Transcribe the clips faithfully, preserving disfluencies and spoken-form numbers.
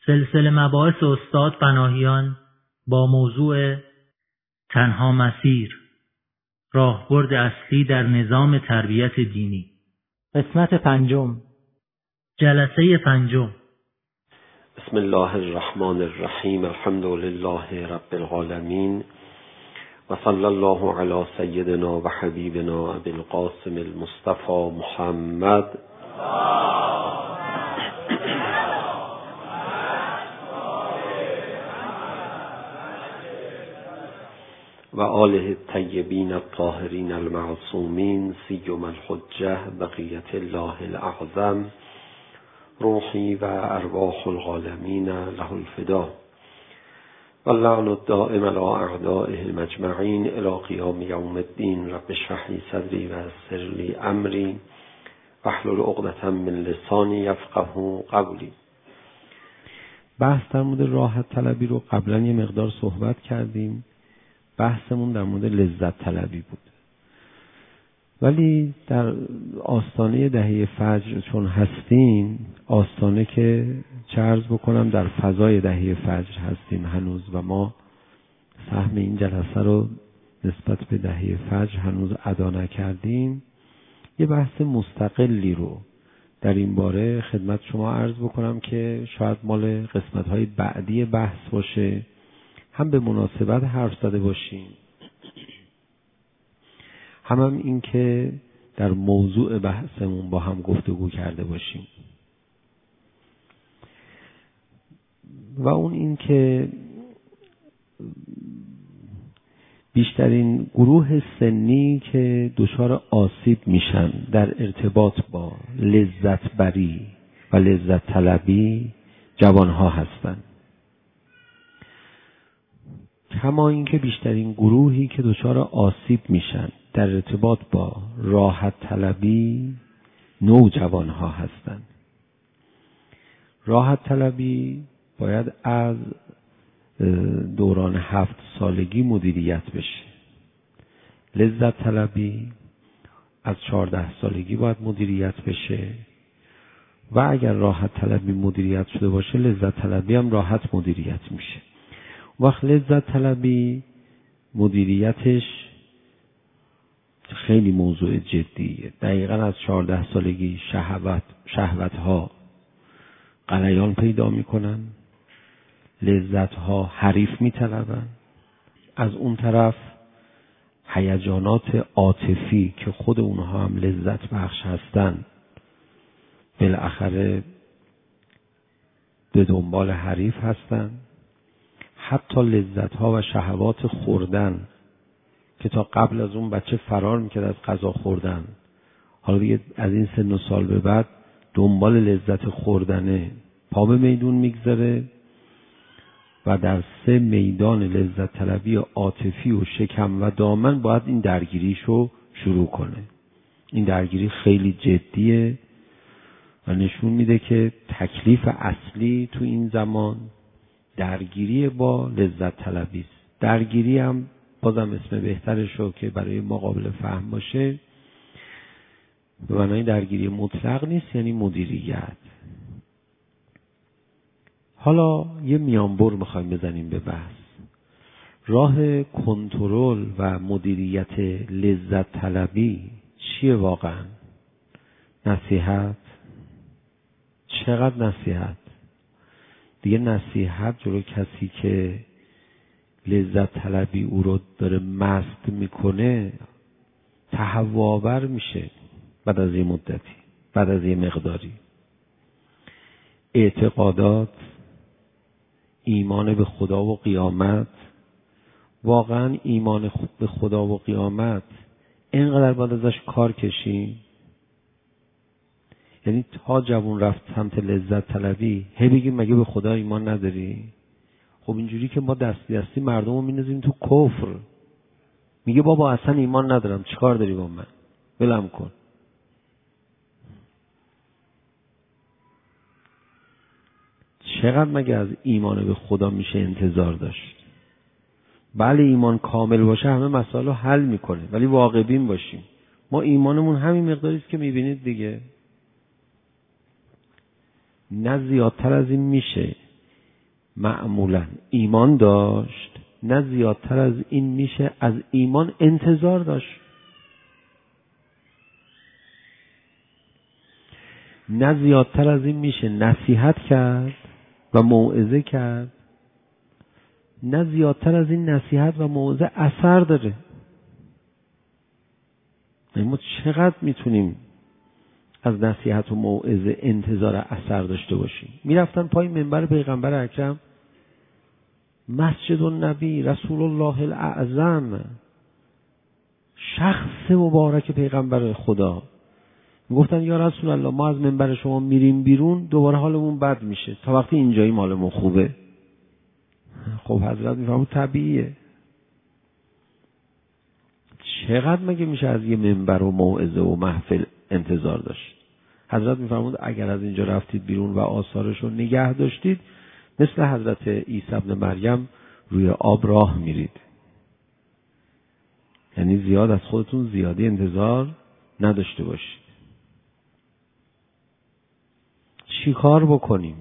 سلسله مباحث استاد پناهیان با موضوع تنها مسیر، راهبرد اصلی در نظام تربیت دینی. قسمت پنجم، جلسه پنجم. بسم الله الرحمن الرحیم. الحمد لله رب العالمین و صلی الله علی سیدنا و حبیبنا ابی القاسم المصطفى محمد و آله الطیبین الطاهرین المعصومین سیم الحجة بقیة الله الاعظم روحی و ارواح العالمین له الفدا و اللعن الدائم علی اعدائه مجمعین الی قیام یوم الدین. رب اشرح لی صدری و یسر لی امری واحلل عقدة من لسانی یفقهوا قولی. بحث در مورد راحت طلبی رو قبلا یه مقدار صحبت کردیم. بحثمون در مورد لذت طلبی بود، ولی در آستانه دهه فجر چون هستیم، آستانه که چه عرض بکنم در فضای دهه فجر هستیم هنوز و ما سهم این جلسه رو نسبت به دهه فجر هنوز ادا نکردیم، یه بحث مستقلی رو در این باره خدمت شما عرض بکنم که شاید مال قسمت‌های بعدی بحث باشه، هم به مناسبت حرف زده باشیم، هم هم این که در موضوع بحثمون با هم گفتگو کرده باشیم. و اون این که بیشترین گروه سنی که دچار آسیب میشن در ارتباط با لذت بری و لذت طلبی جوانها هستند، کما اینکه بیشترین گروهی که دچار آسیب میشن در ارتباط با راحت طلبی نوجوانها هستند. راحت طلبی باید از دوران هفت سالگی مدیریت بشه. لذت طلبی از چهارده سالگی باید مدیریت بشه و اگر راحت طلبی مدیریت شده باشه، لذت طلبی هم راحت مدیریت میشه. وقت لذت طلبی مدیریتش خیلی موضوع جدیه. دقیقاً از چهارده سالگی شهوت شهوت‌ها غلیان پیدا میکنن، لذت‌ها حریف میطلبن، از اون طرف هیجانات عاطفی که خود اونها هم لذت بخش هستن بالاخره به دنبال حریف هستن. حتی لذت‌ها و شهوات خوردن که تا قبل از اون بچه فرار میکرد از غذا خوردن، حالا دیگه از این سن و سال به بعد دنبال لذت خوردنه، پا به میدون میگذاره و در سه میدان لذت طلبی عاطفی و شکم و دامن باید این درگیریشو شروع کنه. این درگیری خیلی جدیه و نشون میده که تکلیف اصلی تو این زمان درگیری با لذت طلبی است. درگیری هم بازم اسم بهترشو که برای ما قابل فهم باشه، به معنای درگیری مطلق نیست، یعنی مدیریت. حالا یه میانبر میخوایم بزنیم به بحث. راه کنترل و مدیریت لذت طلبی چیه واقعا؟ نصیحت؟ چقدر نصیحت؟ دیگه نصیحت جلو کسی که لذت طلبی او رو داره مست میکنه تهوع‌آور میشه بعد از یه مدتی، بعد از یه مقداری. اعتقادات، ایمان به خدا و قیامت، واقعا ایمان به خدا و قیامت اینقدر باید ازش کار کشیم؟ یعنی تا جوون رفت سمت لذت طلبی هی بگیم مگه به خدا ایمان نداری؟ خب اینجوری که ما دستی دستی مردم رو می‌ندازیم تو کفر. میگه بابا اصلا ایمان ندارم، چیکار داری با من؟ ولم کن. چقدر مگه از ایمان به خدا میشه انتظار داشت؟ بله ایمان کامل باشه همه مسائل رو حل میکنه، ولی واقع بین باشیم. ما ایمانمون همین مقداری است که میبینید دیگه، نه زیادتر از این میشه. معمولا ایمان داشت، نه زیادتر از این میشه از ایمان انتظار داشت. نه زیادتر از این میشه نصیحت کرد و موعظه کرد، نه زیادتر از این نصیحت و موعظه اثر داره. ما چقدر میتونیم از نصیحت و موعظه انتظار اثر داشته باشیم؟ میرفتن پای منبر پیغمبر اکرم، مسجد النبی رسول الله الاعظم، شخص مبارک پیغمبر خدا، میگفتن یا رسول الله ما از منبر شما میریم بیرون دوباره حالمون بد میشه، تا وقتی اینجایی حالمون خوبه. خب حضرت میفهمون طبیعیه. چقدر مگه میشه از یه منبر و موعظه و محفل انتظار داشت؟ حضرت میفرمود اگر از اینجا رفتید بیرون و آثارش رو نگه داشتید، مثل حضرت عیسی ابن مریم روی آب راه میرید. یعنی زیاد از خودتون زیادی انتظار نداشته باشید. چی کار بکنیم؟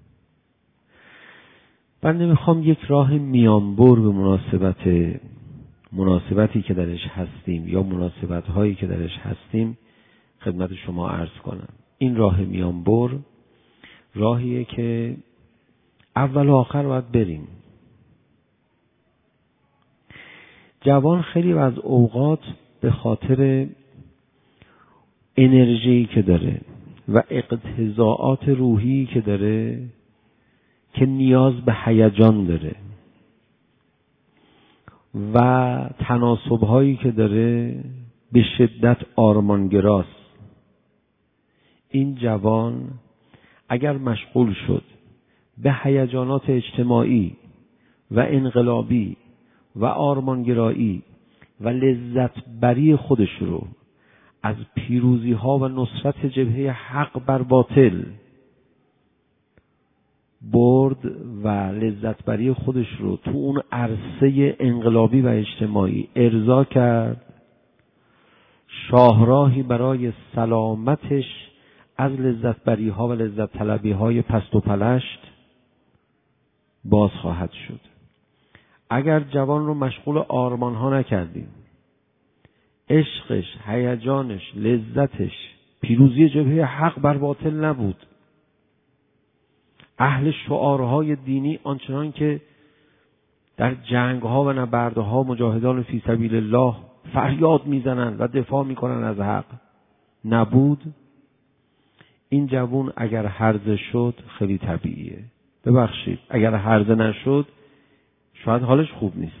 من نمیخوام یک راه میانبر به مناسبت مناسبتی که درش هستیم یا مناسبت هایی که درش هستیم خدمت شما عرض کنم. این راه میانبر راهیه که اول و آخر باید بریم. جوان خیلی از اوقات به خاطر انرژی که داره و اقتضاعات روحی که داره که نیاز به هیجان داره و تناسب‌هایی که داره به شدت آرمانگراست. این جوان اگر مشغول شد به هیجانات اجتماعی و انقلابی و آرمانگرایی و لذت بری خودش رو از پیروزی ها و نصرت جبهه حق بر باطل برد و لذت بری خودش رو تو اون عرصه انقلابی و اجتماعی ارضا کرد، شاهراهی برای سلامتش از لذت بری ها و لذت طلبی های پست و پلشت باز خواهد شد. اگر جوان رو مشغول آرمان ها نکردیم، عشقش، هیجانش، لذتش پیروزی جبهه حق بر باطل نبود، اهل شعارهای دینی آنچنان که در جنگها و نبردها مجاهدان فی سبیل الله فریاد میزنند و دفاع میکنند از حق نبود، این جوان اگر هرزه شد خیلی طبیعیه. ببخشید اگر هرزه نشد شاید حالش خوب نیست.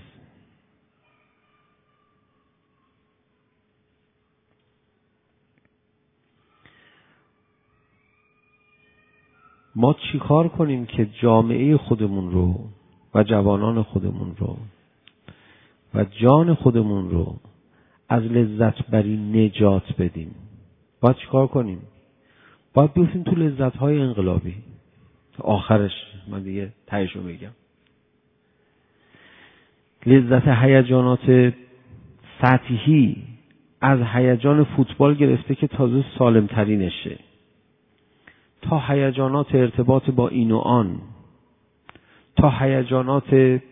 ما چی کار کنیم که جامعه خودمون رو و جوانان خودمون رو و جان خودمون رو از لذت بری نجات بدیم؟ باید چی کار کنیم؟ باید بیفتیم تو لذت های انقلابی. آخرش من دیگه تهیشو میگم. لذت هیجانات سطحی از هیجان فوتبال گرفته که تازه سالم ترینشه تا هیجانات ارتباط با این و آن، تا هیجانات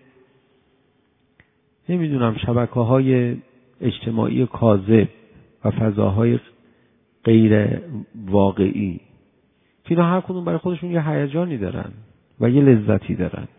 نمیدونم شبکه‌های اجتماعی کاذب و فضاهای غیر واقعی که اینا هر کدوم برای خودشون یه هیجانی دارن و یه لذتی دارن.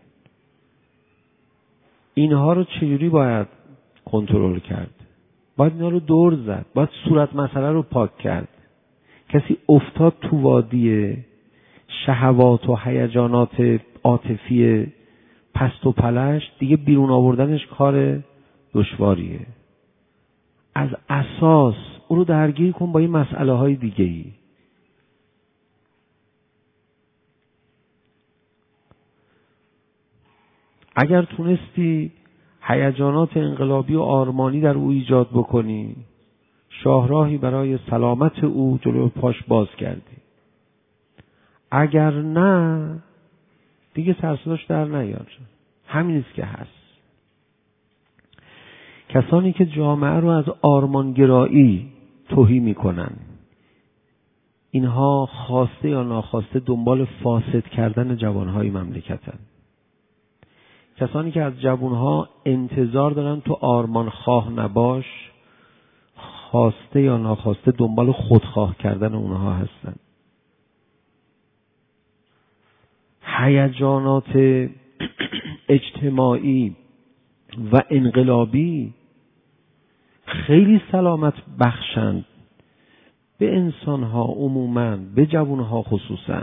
اینها رو چجوری باید کنترل کرد؟ باید اینا رو دور زد، باید صورت مسئله رو پاک کرد. کسی افتاد تو وادی شهوات و هیجانات عاطفی پست و پلشت، دیگه بیرون آوردنش کار دشواریه. از اساس او رو درگیر کن با این مسئله های دیگه ای. اگر تونستی هیجانات انقلابی و آرمانی در او ایجاد بکنی، شاهراهی برای سلامت او جلو پاش باز کردی. اگر نه دیگه سرصداش در نیار. همینیست که هست. کسانی که جامعه رو از آرمانگرایی تهی میکنن، اینها خواسته یا ناخواسته دنبال فاسد کردن جوانهای مملکتن. کسانی که از جوانها انتظار دارن تو آرمان خواه نباش، خواسته یا ناخواسته دنبال خودخواه کردن اونها هستن. هیجانات اجتماعی و انقلابی خیلی سلامت بخشند به انسانها عموماً، به جوانها خصوصاً.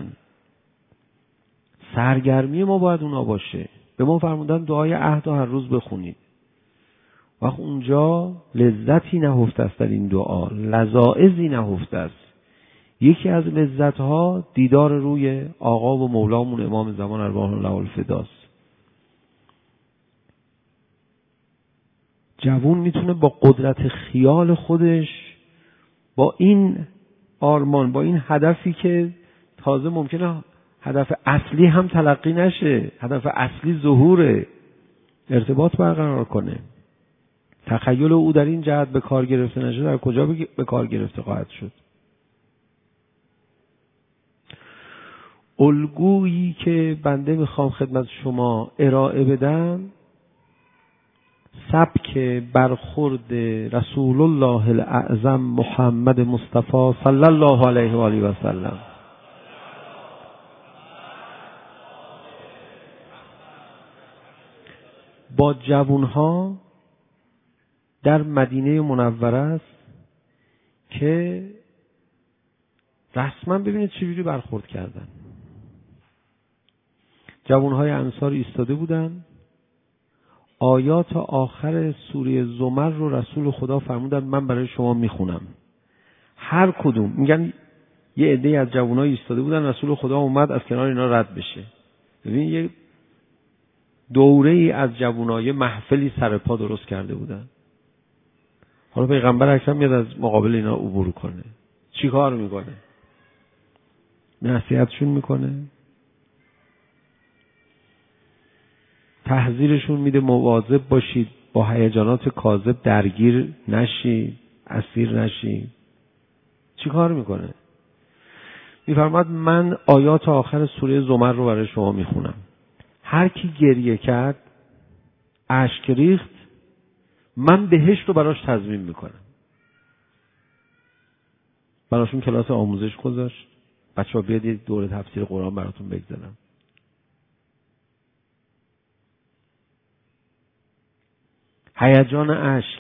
سرگرمی ما باید اونا باشه. به ما فرمودن دعای عهد هر روز بخونید. وقت اونجا لذتی نهفته است در این دعا، لذائذی نهفته است. یکی از لذتها دیدار روی آقا و مولامون امام زمان ارواح الله الفداست. جوان میتونه با قدرت خیال خودش، با این آرمان، با این هدفی که تازه ممکنه هدف اصلی هم تلقی نشه، هدف اصلی ظهوره، ارتباط برقرار کنه. تخیل او در این جهت به کار گرفته نشه، در کجا به کار گرفته خواهد شد؟ الگویی که بنده میخوام خدمت شما ارائه بدم، سبک برخورد رسول الله الاعظم محمد مصطفی صلی الله علیه و آله و سلم با جوانها در مدینه منوره است که رسما ببینید چجوری برخورد کردن. جوانهای انصار ایستاده بودن، آیات آخر سوره زمر رو رسول خدا فرمودن من برای شما میخونم. هر کدوم میگن یه عده از جوانها ایستاده بودن، رسول خدا اومد از کنار اینا رد بشه. ببین یه دوره ای از جوانای محفلی سر پا درست کرده بودن. حالا پیغمبر اکرم میاد از مقابل اینا عبور کنه. چی کار میکنه؟ نصیحتشون میکنه، تحذیرشون میده مواظب باشید با هیجانات کاذب درگیر نشید، اسیر نشید. چی کار میکنه؟ میفرماد من آیات آخر سوره زمر رو برای شما میخونم. هر کی گریه کرد، اشک ریخت، من بهشت رو براش تضمین میکنم. براشون کلاس آموزش گذاشت. بچه‌ها بیاید یه دوره تفسیر قرآن براتون بگذارم. هیجان اشک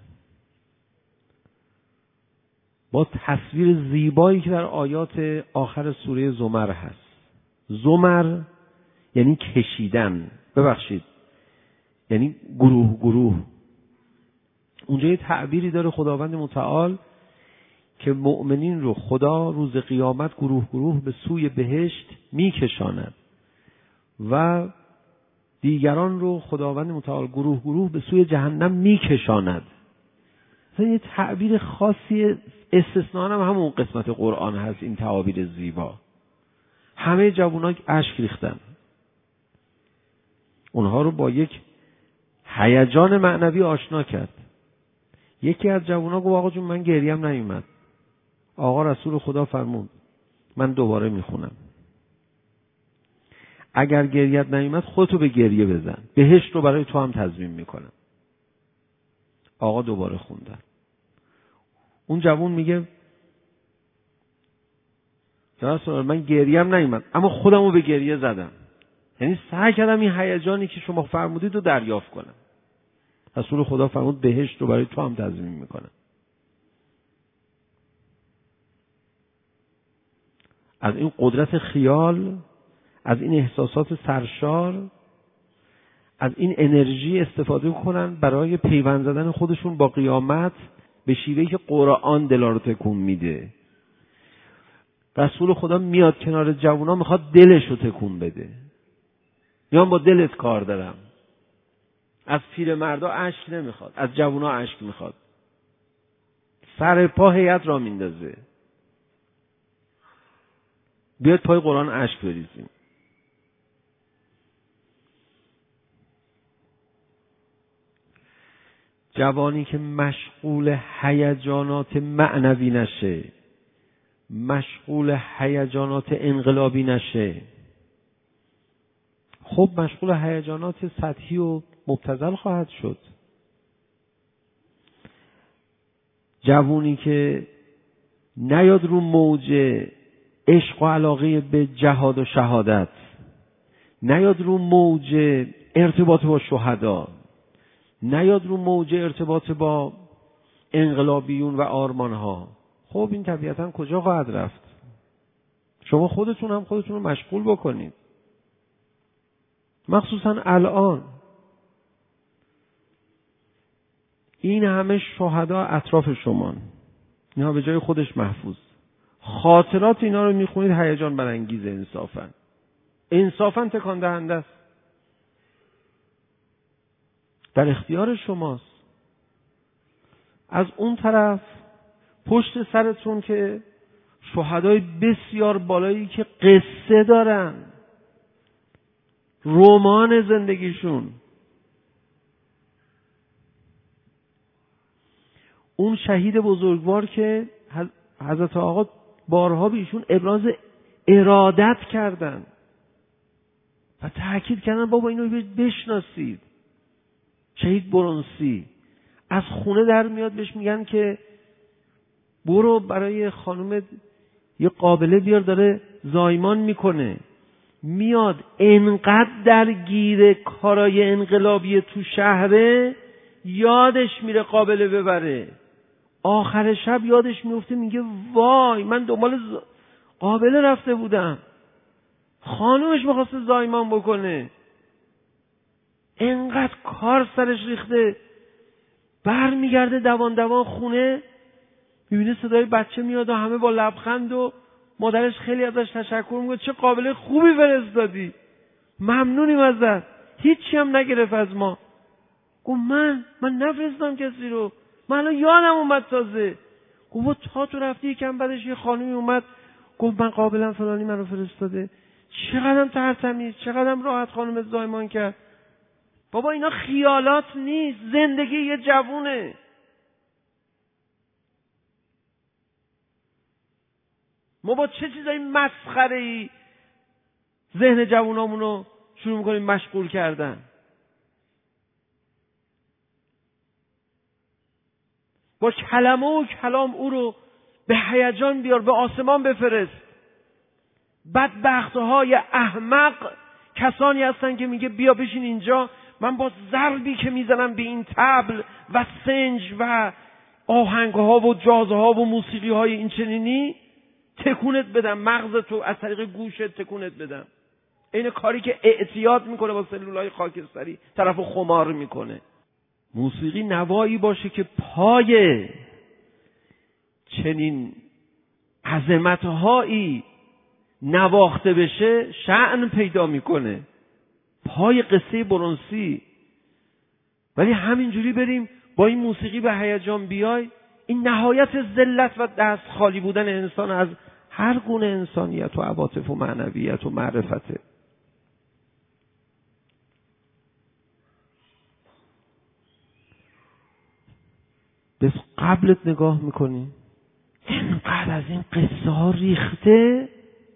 با تصویر زیبایی که در آیات آخر سوره زمر هست. زمر یعنی کشیدن، ببخشید یعنی گروه گروه. اونجا یه تعبیری داره خداوند متعال که مؤمنین رو خدا روز قیامت گروه گروه به سوی بهشت میکشاند و دیگران رو خداوند متعال گروه گروه به سوی جهنم میکشاند. مثلا یه تعبیر خاصی استثناء هم همون قسمت قرآن هست. این تعابیر زیبا همه جوانان اشک ریختن. اونها رو با یک هیجان معنوی آشنا کرد. یکی از جوانان گفت آقا جون من گریم نیومد. آقا رسول خدا فرمود من دوباره میخونم. اگر گریت نیومد خودتو به گریه بزن، بهشت رو برای تو هم تضمین میکنم. آقا دوباره خوندن. اون جوان میگه یا رسول الله من گریم نیومد اما خودمو به گریه زدم. یعنی سعی کردم این هیجانی که شما فرمودید رو دریافت کنم. رسول خدا فرمود بهشت رو برای تو هم تضمین میکنم. از این قدرت خیال، از این احساسات سرشار، از این انرژی استفاده کنن برای پیوند زدن خودشون با قیامت به شیوهی که قرآن دلا رو تکون میده. رسول خدا میاد کنار جوونا میخواد دلش رو تکون بده. میان با دلت کار دارم. از پیرمردا اشک نمیخواد، از جوونا اشک میخواد. سر پا هیئت را میندازه. بیاد پای قرآن اشک بریزیم. جوانی که مشغول هیجانات معنوی نشه، مشغول هیجانات انقلابی نشه، خب مشغول هیجانات سطحی و مبتذل خواهد شد. جوونی که نیاد رو موج عشق و علاقه به جهاد و شهادت، نیاد رو موج ارتباط با شهدا، نیاد رو موج ارتباط با انقلابیون و آرمانها، خب این طبیعتا کجا خواهد رفت؟ شما خودتون هم خودتون رو مشغول بکنید، مخصوصا الان این همه شهدا اطراف شما، اینا به جای خودش محفوظ. خاطرات اینا رو میخونید هیجان برانگیز انصافا انصافا تکان دهنده است. در اختیار شماست. از اون طرف پشت سرتون که شهدای بسیار بالایی که قصه دارن، رمان زندگیشون، اون شهید بزرگوار که حضرت آقا بارها به ایشون ابراز ارادت کردن و تأکید کردن بابا اینو بشناسید. شهید برونسی از خونه در میاد، بهش میگن که برو برای خانم یه قابله بیار، داره زایمان میکنه. میاد انقدر درگیر کارای انقلابی تو شهره یادش میره قابله ببره. آخر شب یادش میفته، میگه وای من دنبال ز... قابله رفته بودم، خانومش میخواسته زایمان بکنه. انقدر کار سرش ریخته، بر میگرده دوان دوان خونه، میبینه صدای بچه میاد و همه با لبخند و مادرش خیلی ازش تشکر میکنه، چه قابله خوبی فرستادی، ممنونیم ازت، هیچی هم نگرفت از ما. گفت من من نفرستم کسی رو، من الان یادم اومد تازه. گفت تا تو رفتی یکم بعدش یه خانومی اومد گفت من قابلم فلانی منو فرستاده. چقدرم ترتمیز، چقدرم راحت خانم زایمان کرد. بابا اینا خیالات نیست، زندگی یه جوونه. ما با چه چیزای مسخره‌ای ذهن جوونامونو شروع می‌کنیم مشغول کردن؟ با کلمه و کلام او رو به هیجان بیار، به آسمان بفرست. بدبخت‌های احمق کسانی هستن که میگه بیا بشین اینجا، من با ضربی که میزنم به این طبل و سنج و آهنگ‌ها و جازها و موسیقی‌های این چنینی تکونت بدم، مغز تو از طریق گوشت تکونت بدم. این کاری که اعتیاد میکنه با سلولای خاکستری، طرفو خمار میکنه. موسیقی نوایی باشه که پای چنین عظمت‌هایی نواخته بشه، شأن پیدا میکنه، پای قصه برونسی. ولی همینجوری بریم با این موسیقی به هیجان بیای، این نهایت ذلت و دست خالی بودن انسان از هر گونه انسانیت و عواطف و معنویت و معرفته. بس قبلت نگاه میکنی اینقدر از این قصه ها ریخته،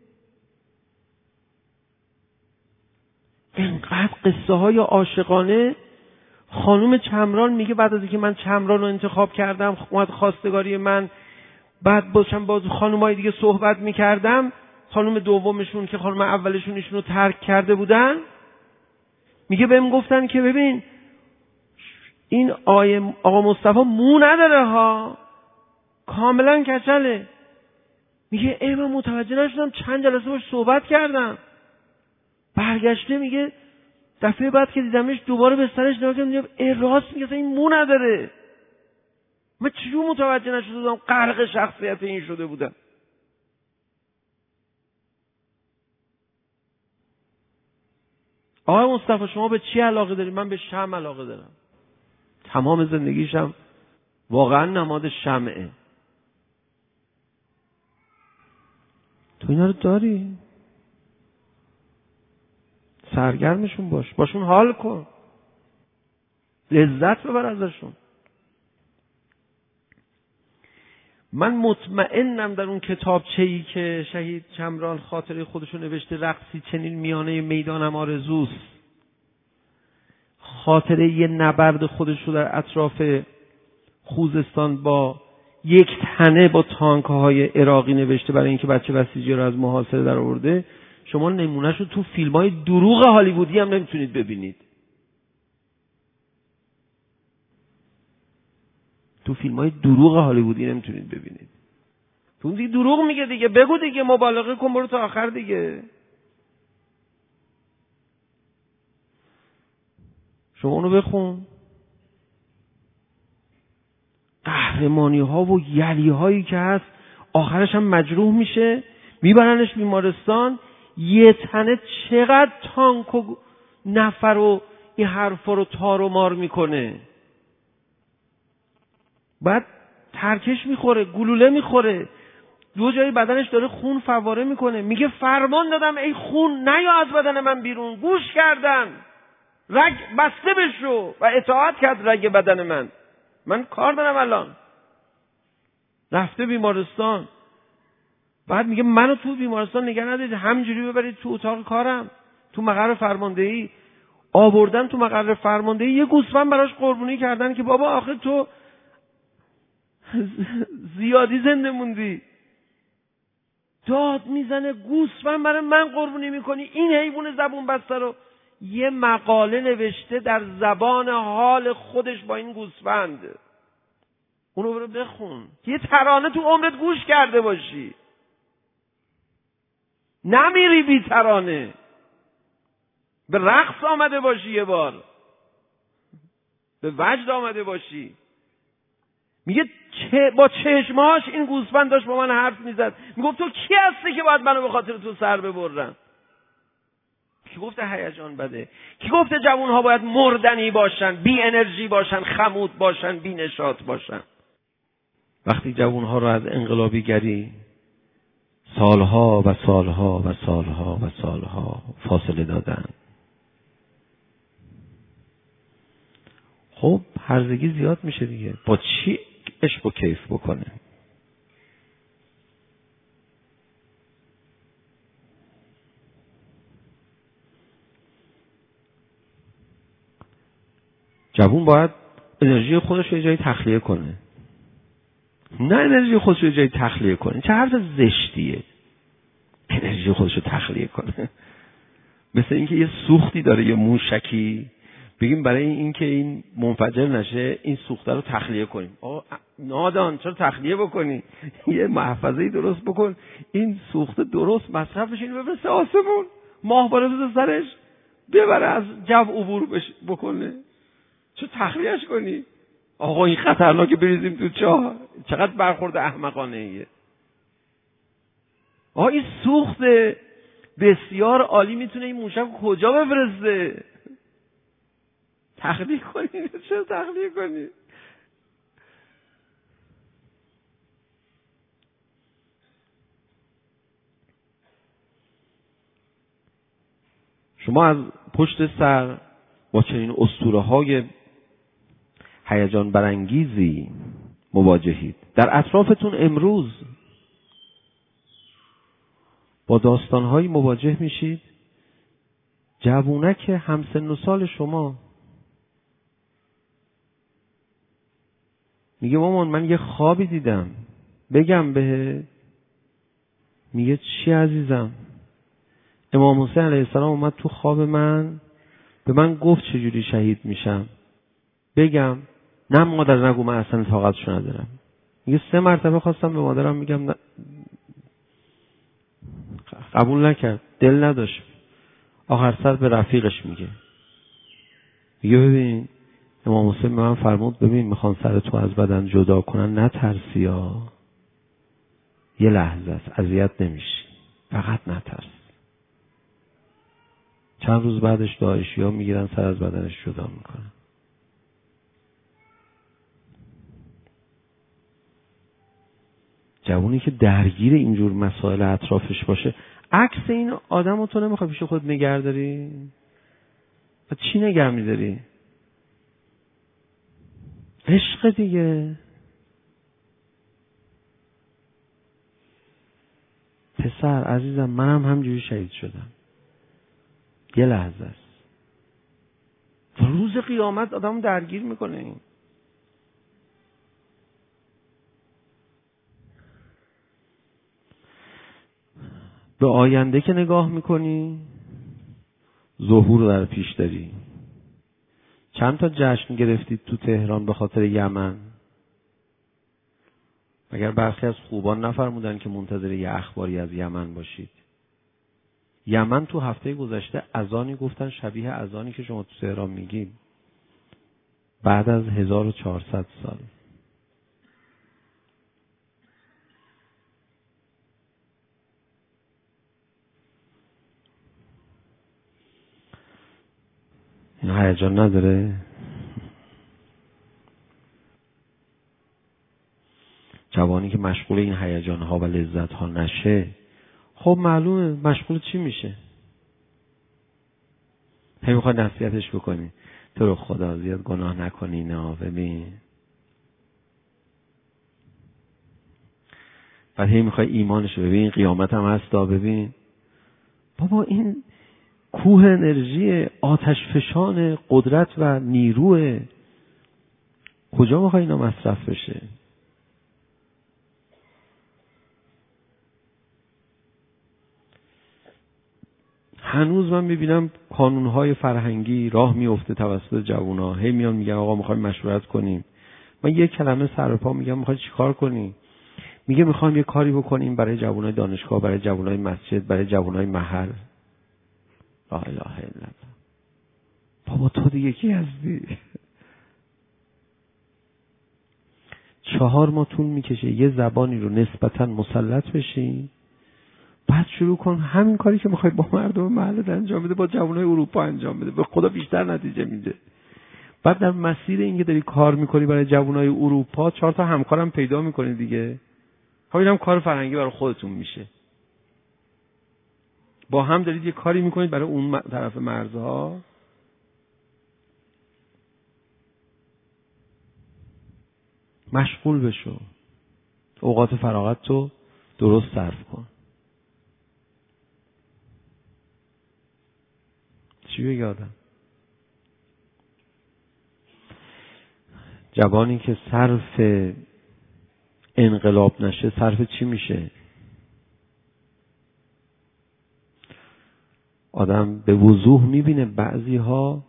اینقدر قصه های عاشقانه. خانوم چمران میگه بعد از اینکه من چمران رو انتخاب کردم، اومد خواستگاری من، بعد باشم با خانومای دیگه صحبت میکردم، خانوم دومشون که خانوم اولشون ایشونو ترک کرده بودن، میگه بهم گفتن که ببین این آقای آقا مصطفی مو نداره ها، کاملا کچله. میگه ای من متوجه نشدم، چند جلسه باش صحبت کردم، برگشته میگه دفعه بعد که دیدمش دوباره به سرش نگاه کردم، میگه ای راست میگه این مو نداره. من چجور متوجه نشده بودم غرق شخصیت این شده بودم؟ آقای مصطفی شما به چی علاقه داری؟ من به شمع علاقه دارم. تمام زندگیشم واقعا نماد شمعه. تو اینا رو داری؟ سرگرمشون باش، باشون حال کن، لذت ببر ازشون. من مطمئنم در اون کتابچه‌ای که شهید چمران خاطره خودشو نوشته، رقصی چنین میانه میدانم آرزوست، خاطره یه نبرد خودش رو در اطراف خوزستان با یک تنه با تانک‌های عراقی نوشته برای اینکه بچه بسیجی رو از محاصره در آورده. شما نمونهش رو تو فیلم‌های دروغ هالیوودی هم نمیتونید ببینید. تو فیلم‌های دروغ هالیوودی نمیتونید ببینید. تو دیگه دروغ میگه دیگه، بگو دیگه، مبالغه کن، برو تا آخر دیگه. شما اونو بخون. قهرمانی ها و یلی هایی که هست، آخرش هم مجروح میشه، میبرنش بیمارستان، یه تنه چقدر تانک و نفر و این حرفا رو تار و مار میکنه. بعد ترکش میخوره، گلوله میخوره، دو جای بدنش داره خون فواره میکنه. میگه فرمان دادم ای خون نیا از بدن من بیرون، گوش کردن، رگ بسته بشو و اطاعت کرد رگ بدن من، من کار دارم الان. رفته بیمارستان. بعد میگه منو تو بیمارستان نگه ندید، همینجوری ببرید تو اتاق کارم، تو مقر فرماندهی. آوردن تو مقر فرماندهی، یه گوسفند براش قربونی کردن که بابا آخه تو زیادی زنده موندی. داد میزنه گوسفند برای من قربونی میکنی، این حیوان زبون بسته رو. یه مقاله نوشته در زبان حال خودش با این گوسفند، اونو برو بخون. یه ترانه تو عمرت گوش کرده باشی، نمیری بی ترانه، به رقص آمده باشی، یه بار به وجد آمده باشی. میگه چه با چشماش این گوسفند داشت با من حرف میزد، میگفت تو کی هستی که باید منو به خاطر تو سر ببرن؟ کی گفته هیجان بده؟ کی گفته جوانها باید مردنی باشن، بی انرژی باشن، خمود باشن، بی نشاط باشن؟ وقتی جوانها رو از انقلابیگری سالها و سالها و سالها و سالها فاصله دادن، خب هرزگی زیاد میشه دیگه. با چی عشق و کیف بکنه؟ جوون باید انرژی خودش رو یه جایی تخلیه کنه، نه انرژی خودش رو یه جایی تخلیه کنه. چه حرف زشتیه انرژی خودش رو تخلیه کنه؟ مثل اینکه یه سوختی داره، یه موشکی، بگیم برای اینکه این منفجر نشه این سوخته رو تخلیه کنیم. آه نادان، چرا تخلیه بکنی؟ یه محفظه‌ای درست بکن، این سوخته درست مصرفش اینو بفرسته آسمون، ماه بره سرش، ببره از جو عبور بکنه. چرا تخلیهش کنی؟ آقا این خطرناکه بریزیم تو چاه. چقدر برخورد احمقانه ایه. آقا این سوخت بسیار عالی میتونه این موشک کجا بفرسته؟ تخلیه کنی؟ چرا تخلیه کنی؟ شما از پشت سر با چنین اسطوره‌های هیجان برانگیزی مواجهید. در اطرافتون امروز با داستان‌هایی مواجه میشید، جوونک همسن و سال شما میگه مامان من یه خوابی دیدم، بگم بهت؟ میگه چی عزیزم؟ امام حسین علیه السلام اومد تو خواب من، به من گفت چجوری شهید میشم، بگم؟ نه مادر نگو، من اصلا طاقتشو ندارم. میگه سه مرتبه خواستم به مادرم میگم نه، قبول نکرد، دل نداشت. آخر سر به رفیقش میگه، میگه ببین امام حسین به من فرمود ببین میخوان سر تو از بدن جدا کنن، نترسی ها، یه لحظه است، اذیت نمیشی، فقط نترس. چند روز بعدش داعشی ها میگیرن سر از بدنش جدا میکنن. جوونی که درگیر اینجور مسائل اطرافش باشه، عکس این آدم رو تو نمیخوای پیش خود نگه داری؟ و چی نگه میداری؟ عشق دیگه. پسر عزیزم منم همجوری شهید شدم. یه لحظه است. روز قیامت آدم درگیر میکنه این. به آینده که نگاه میکنی ظهور در پیش داری. چند تا جشن گرفتید تو تهران به خاطر یمن؟ مگر برخی از خوبان نفرمودن که منتظر یه اخباری از یمن باشید؟ یمن تو هفته گذشته اذانی گفتن شبیه اذانی که شما تو تهران میگید بعد از هزار و چهارصد سال. این هیجان نداره؟ جوانی که مشغول این هیجان ها و لذت ها نشه خب معلومه مشغول چی میشه؟ هی میخوای نصیحتش بکنی تو رو خدا زیاد گناه نکنی. نه ببین بعد هی میخوای ایمانش ببین قیامت هم هستا. ببین بابا این کوه انرژی آتش فشان قدرت و نیروه، کجا میخوای اینا مصرف بشه؟ هنوز من میبینم قانونهای فرهنگی راه میفته توسط جوونا. هی میان میگن آقا میخوایم مشورت کنیم. من یک کلمه سر پا میگم میخوای چیکار کنی؟ میگه میخوایم یه کاری بکنیم برای جوانای دانشگاه، برای جوانای مسجد، برای جوانای محل. لا اله الا الله. بابا تو دیگه کی هستی؟ چهار ماه طول میکشه یه زبانی رو نسبتاً مسلط بشی، بعد شروع کن همین کاری که میخوای با مردم محلت انجام بده با جوانای اروپا انجام بده. به خدا بیشتر نتیجه میده. بعد در مسیر اینکه داری کار میکنی برای جوانای اروپا چهار تا همکارم پیدا میکنی دیگه. همین هم کار فرهنگی برای خودتون میشه. با هم دارید یه کاری میکنید برای اون طرف مرزها. مشغول بشو. اوقات فراغت تو درست صرف کن. چی بگه آدم؟ جوانی که صرف انقلاب نشه صرف چی میشه؟ آدم به وضوح میبینه بعضی ها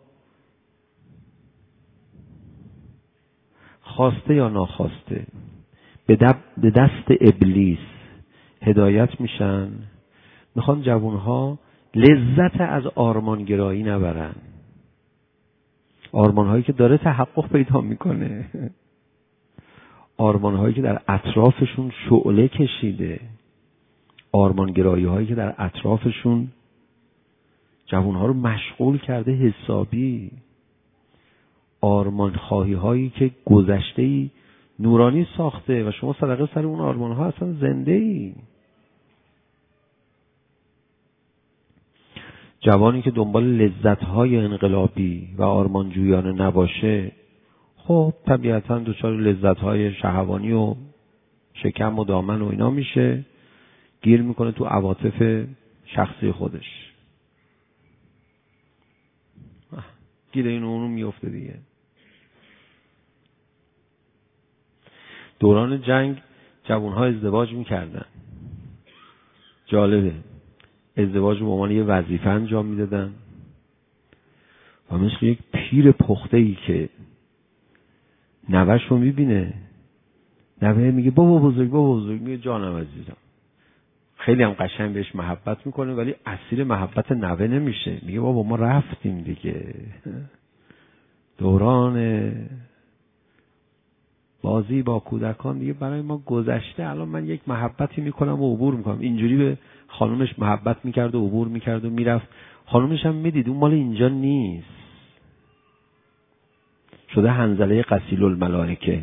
خواسته یا ناخواسته به دست ابلیس هدایت میشن، میخوان جوانها لذت از آرمانگرایی نبرن. آرمانهایی که داره تحقق پیدا میکنه، آرمانهایی که در اطرافشون شعله کشیده، آرمانگرایی هایی که در اطرافشون جوانها رو مشغول کرده حسابی، آرمان خواهی هایی که گذشته‌ای نورانی ساخته و شما صدقه سر اون آرمان ها اصلا زنده ای. جوانی که دنبال لذت های انقلابی و آرمانجویانه نباشه خب طبیعتا دچار لذت های شهوانی و شکم و دامن و اینا میشه، گیر میکنه تو عواطف شخصی خودش، گیر این اونو میفته دیگه. دوران جنگ جوانها ازدواج میکردن. جالبه، ازدواج به عنوان یه وظیفه انجام میدادن و مثل یک پیر پخته‌ای که نوه‌ش رو میبینه، نوه میگه بابا بزرگ بابا بزرگ، میگه جانم عزیزم. خیلی هم قشنگ بهش محبت میکنه ولی اسیر محبت نوه نمیشه. میگه بابا ما رفتیم دیگه، دوران بازی با کودکان دیگه برای ما گذشته، الان من یک محبتی میکنم و عبور میکنم. اینجوری به خانومش محبت میکرد و عبور میکرد و میرفت. خانومش هم میدید اون مال اینجا نیست، شده حنظله غسیل الملائکه.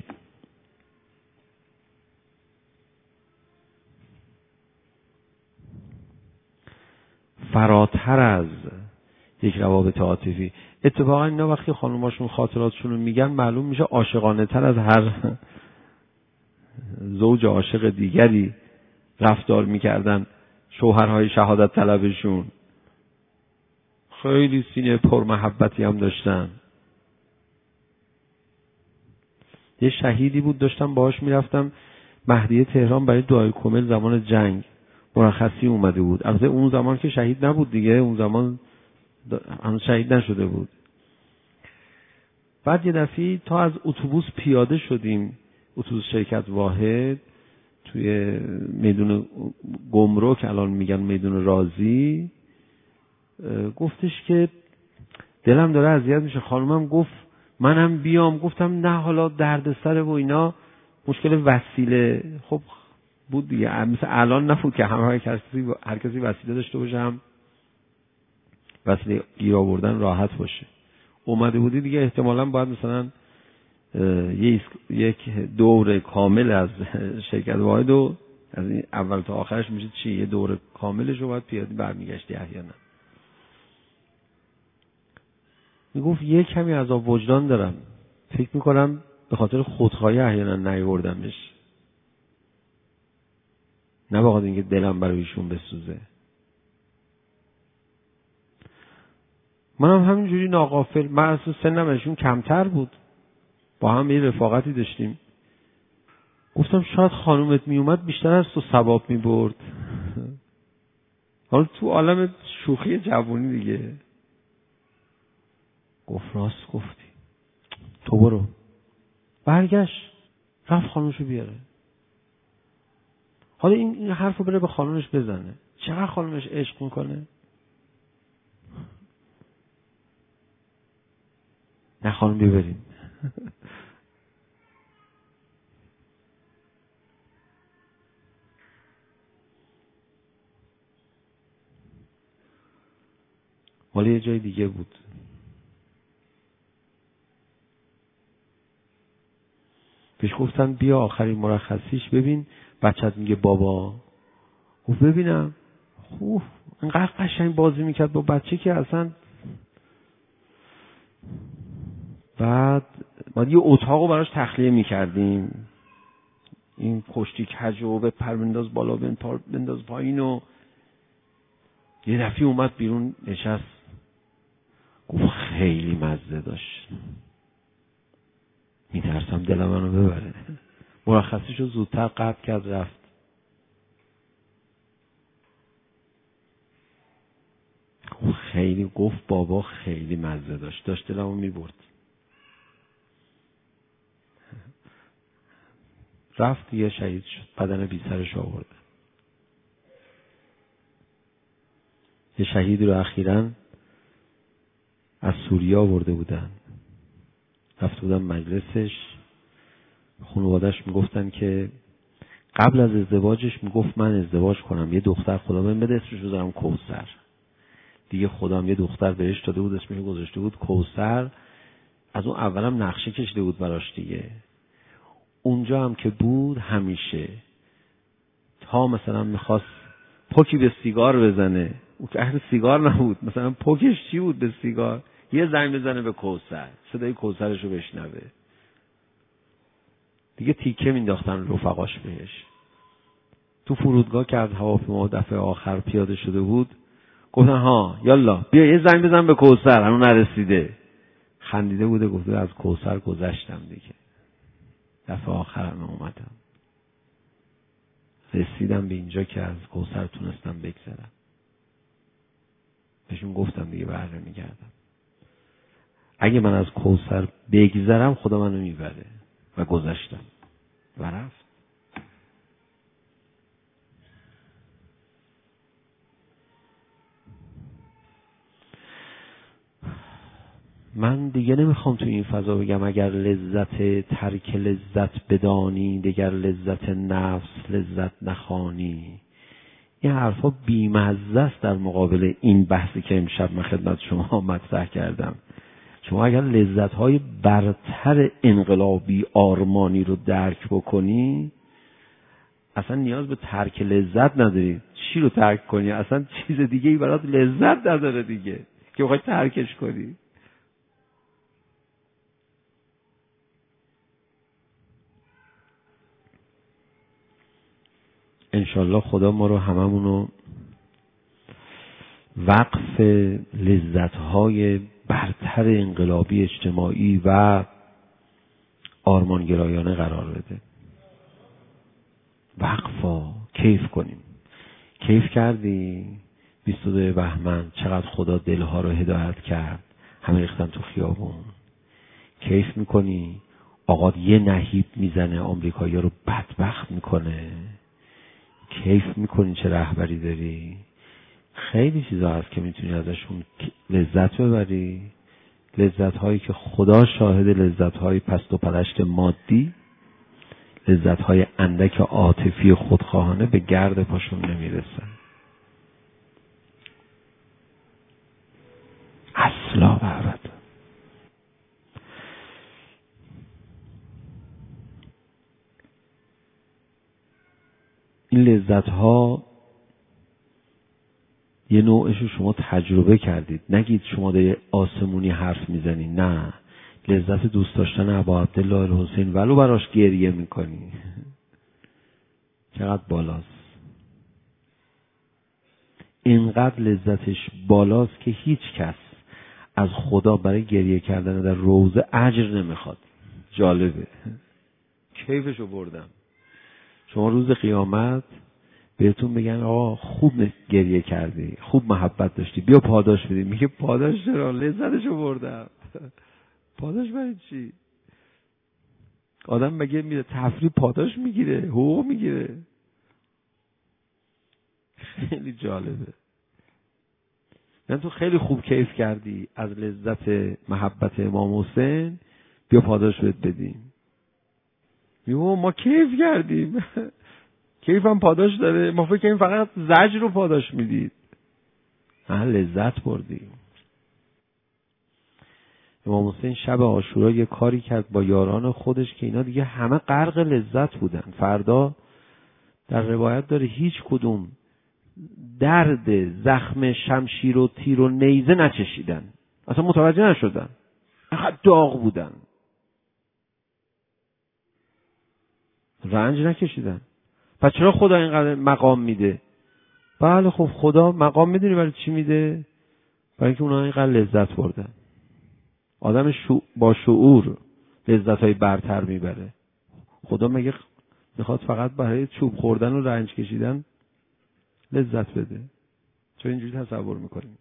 فراتر از یک روابط عاطفی. اتفاقا اینا وقتی خانوماشون خاطراتشون رو میگن معلوم میشه عاشقانه تر از هر زوج عاشق دیگری رفتار میکردن شوهرهای شهادت طلبشون خیلی سینه پر محبتی هم داشتن. یه شهیدی بود داشتم باهاش میرفتم مهدیه تهران برای دعای کمل زمان جنگ، مرخصی اومده بود. البته اون زمان که شهید نبود دیگه، اون زمان هنوز شهید نشده بود. بعد یه دفعه تا از اتوبوس پیاده شدیم، اتوبوس شرکت واحد توی میدون گمرک، الان میگن میدون رازی، گفتش که دلم داره اذیت میشه. خانومم گفت منم بیام. گفتم نه حالا دردسر و اینا، مشکل وسیله خب بود دیگه، مثل الان نبود که همه هر کسی هر کسی وسیله داشته باشه، هم وسیله گیر آوردن راحت باشه. اومده بودی دیگه احتمالاً باید مثلا یک دور کامل از شرکت واحد و از این اول تا آخرش میشه چی، یه دور کاملش رو باید پیاده برمیگشتی احیانا. میگفت یه کمی عذاب وجدان دارم، فکر میکنم به خاطر خودخواهی احیانا نیاوردمش، نه بخاطر اینکه دلم برای ایشون بسوزه. منم همینجوری ناغافل، من اصلا سنم ازشون کمتر بود، با هم یه رفاقتی داشتیم. گفتم شاید خانومت میومد بیشتر از تو ثواب میبرد. حالا تو عالم شوخی جوونی دیگه. گفت راست گفتی، تو برو. برگشت رفت خانومشو بیاره. حالا این, این حرفو بره به خانومش بزنه، چقدر خانومش عشق میکنه. نه خانوم ببریم. مال یه جای دیگه بود. پیش گفتن بیا آخرین مرخصیش ببین بچت میگه بابا. گفت ببینم. خوب انقدر قشنگ بازی میکرد با بچه که اصلا. بعد بعد یه اتاقو براش تخلیه میکردیم، این پشتی کجو به پر بنداز بالا بنداز پایین، و یه دفعه اومد بیرون نشست. گفت خیلی مزه داشت، میترسم دلم منو ببره. مرخصیشو زودتر قطع کرد رفت. خیلی گفت بابا خیلی مزه داشت، داشت دلمو میبرد. رفت دیگه شهید شد، بدن بی سرش آورد. یه شهیدی رو اخیراً از سوریه آورده بودن، رفته بودن مجلسش. خانواده‌اش میگفتن که قبل از ازدواجش میگفت من ازدواج کنم، یه دختر خدا من بده اسمش رو بذارم کوثر. دیگه خودم یه دختر بهش داده بود، اسمش گذاشته بود کوثر. از اون اولم نقشه کشیده بود براش دیگه. اونجا هم که بود همیشه تا مثلا میخواست پوکی به سیگار بزنه، اون که اهل سیگار نبود، مثلا پوکش چی بود به سیگار، یه زنگ بزنه به کوثر، صدای کوثرش رو بشنوه. دیگه تیکه مینداختن رفقاش بهش. تو فرودگاه که از هواپیما دفعه آخر پیاده شده بود، گفتن ها یالا بیا یه زنگ بزن به کوثر، هنوز نرسیده. خندیده بوده، گفته از کوثر گذشتم دیگه، دفعه آخرم اومدم، رسیدم به اینجا که از کوثر تونستم بگذرم. بهشون گفتم دیگه بره میگردم، اگه من از کوثر بگذرم خدا منو میبره، و گذشتم و رفت. من دیگه نمیخوام تو این فضا بگم اگر لذت ترک لذت بدانی، دیگر لذت نفس لذت نخوانی. این حرفا بی‌مزه است در مقابل این بحثی که امشب من خدمت شما مطرح کردم. شما اگر لذت‌های برتر انقلابی آرمانی رو درک بکنی، اصلا نیاز به ترک لذت نداری. چی رو ترک کنی؟ اصلا چیز دیگه ای برات لذت نداره دیگه که بخوای ترکش کنی. انشالله خدا ما رو هممون رو وقف لذت‌های برتر انقلابی اجتماعی و آرمانگرایانه قرار بده. وقفا کیف کنیم. کیف کردی بیست و دو بهمن چقدر خدا دلها رو هدایت کرد، همه ریختن تو خیابون. کیف میکنی آقا یه نهیب میزنه آمریکایی‌ها رو بدبخت میکنه. کیف میکنی چه رهبری داری. خیلی چیزا هست که میتونی ازشون لذت ببری، لذت هایی که خدا شاهد، لذت های پست و پلشت مادی، لذت های اندک عاطفی خودخواهانه به گرد پاشون نمیرسن اصلا و ابدا. این لذت ها یه نوعشو شما تجربه کردید. نگید شما در آسمونی حرف میزنی. نه، لذت دوست داشتن ابا عبدالله الحسین ولو براش گریه میکنی. چقدر بالاست. اینقدر لذتش بالاست که هیچ کس از خدا برای گریه کردن در روضه اجر نمیخواد. جالبه. کیفشو بردم. شما روز قیامت بهتون بگن آقا خوب گریه کردی، خوب محبت داشتی، بیا پاداش بدی. میگه پاداش چرا؟ لذتشو بردم. پاداش برای چی؟ آدم مگه میره تفریح پاداش میگیره، حقوق میگیره؟ خیلی جالبه. یعنی تو خیلی خوب کیف کردی از لذت محبت امام حسین، بیا پاداش بهت بدیم. میگه ما کیف کردیم. کیف هم پاداش داره؟ ما فکر کنیم فقط زجر رو پاداش میدید. نه، لذت بردیم. امام حسین شب عاشورا یه کاری کرد با یاران خودش که اینا دیگه همه غرق لذت بودن. فردا در روایت داره هیچ کدوم درد زخم شمشیر و تیر و نیزه نچشیدن، اصلا متوجه نشدن، فقط داغ بودن، رنج نکشیدن. پس چرا خدا اینقدر مقام میده؟ بله خب خدا مقام میدونی برای چی میده؟ برای اینکه اونا اینقدر لذت بردن. آدم شو... با شعور لذت‌های برتر میبره. خدا مگه میخواد فقط برای چوب خوردن و رنج کشیدن لذت بده؟ چون اینجوری تصور میکنیم.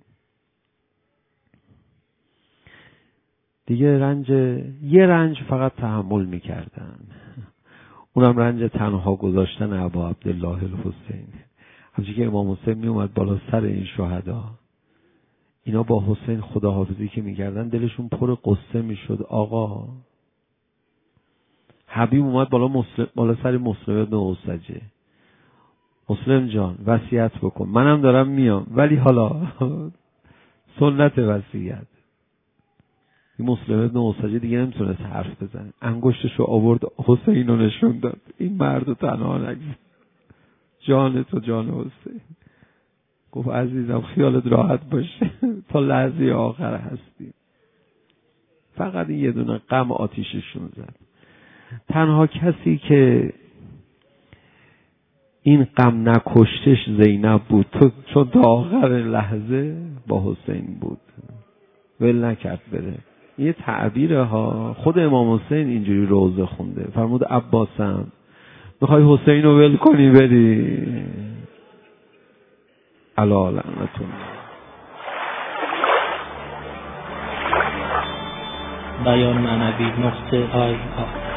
دیگه رنج یه رنج فقط تحمل میکردن، اونم رنج تنها گذاشتن ابا عبدالله الحسین. همچنین که امام حسین می اومد بالا سر این شهدا، اینا با حسین خداحافظی که میکردن دلشون پر قصه میشد. آقا حبیب اومد بالا مسلم بالا سر مسلم ابن اوسجه، مسلم جان وصیت بکن. منم دارم میام، ولی حالا سنت وصیت. این مسلم ابن اوسجه دیگه نمیتونست حرف بزنه، انگشتشو آورد حسین رو نشون داد. این مرد رو تنها نگذار، جان تو جان حسین. گفت عزیزم خیالت راحت باشه، تا لحظه آخر هستیم. فقط این یه دونه غم آتیششون زد. تنها کسی که این غم نکشتش زینب بود، تو چون تا آخر لحظه با حسین بود، ول نکرد بره. یه تعبیره ها. خود امام حسین اینجوری روزه خونده، فرمود عباسم میخوای حسین رو ول کنی بری؟ علا لعنتون. بیان معنوی نقطه آی